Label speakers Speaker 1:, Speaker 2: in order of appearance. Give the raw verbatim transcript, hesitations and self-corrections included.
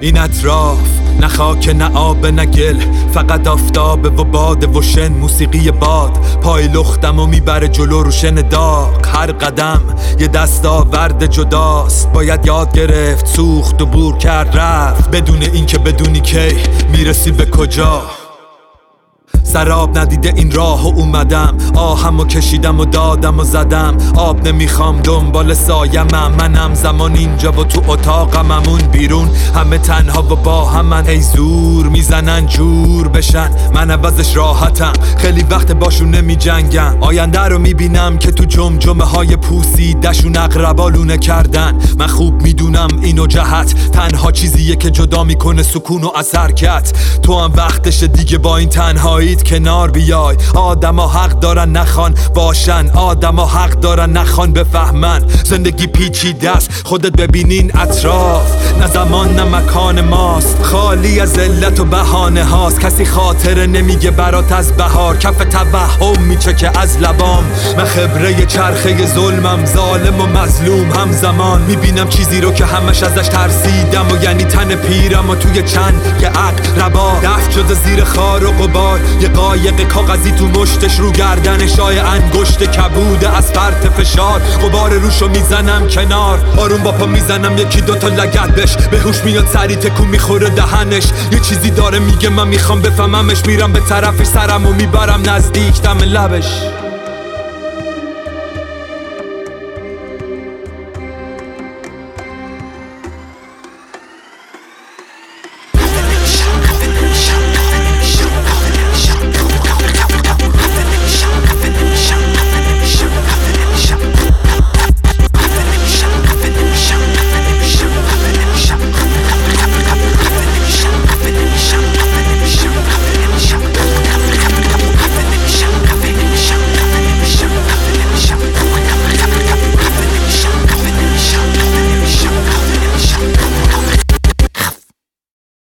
Speaker 1: این اطراف نه خاک نه آب نه گل، فقط آفتاب و باد و شن. موسیقی باد پای لختم و میبره جلو رو شن داغ. هر قدم یه دستاورد جداست، باید یاد گرفت سوخت و بور کرد رفت، بدون اینکه بدونی کی میرسی به کجا. سراب ندیده این راه و اومدم، آهم و کشیدم و دادم و زدم. آب نمیخوام دنبال سایمم، منم زمان اینجا و تو اتاقم، همون بیرون همه تنها و با همن. ای زور میزنن جور بشن، من عوضش راحتم، خیلی وقت باشون نمی جنگم. آینده رو میبینم که تو جمجمه های پوسیدشون اقربا لونه کردن. من خوب میدونم اینو جهت تنها چیزیه که جدا میکنه سکون و از حرکت. تو هم وقتش دیگه با این تنهایی کنار بیای. آدما حق دارن نخوان باشن، آدما حق دارن نخوان بفهمن. زندگی پیچیده است، خودت ببینین اطراف، نه زمان نه مکان ماست، خالی از علت و بهانه هاست. کسی خاطره نمیگه برات از بهار، کف توهم میچکه از لبام. من خبره چرخه ظلمم، ظالم و مظلوم همزمان. میبینم چیزی رو که همش ازش ترسیدم و یعنی تن پیرم و توی چند که عقربا دفن شده زیر خار و غبار. یه قایق کاغذی تو مشتش، رو گردنش آی انگشت کبوده از فرط فشار. غبار روشو میزنم کنار، آروم با پا میزنم یکی دوتا لگد بش. به هوش میاد سری تکون میخوره دهنش، یه چیزی داره میگه من میخوام بفهممش. میرم به طرفش سرمو میبرم نزدیک دم لبش.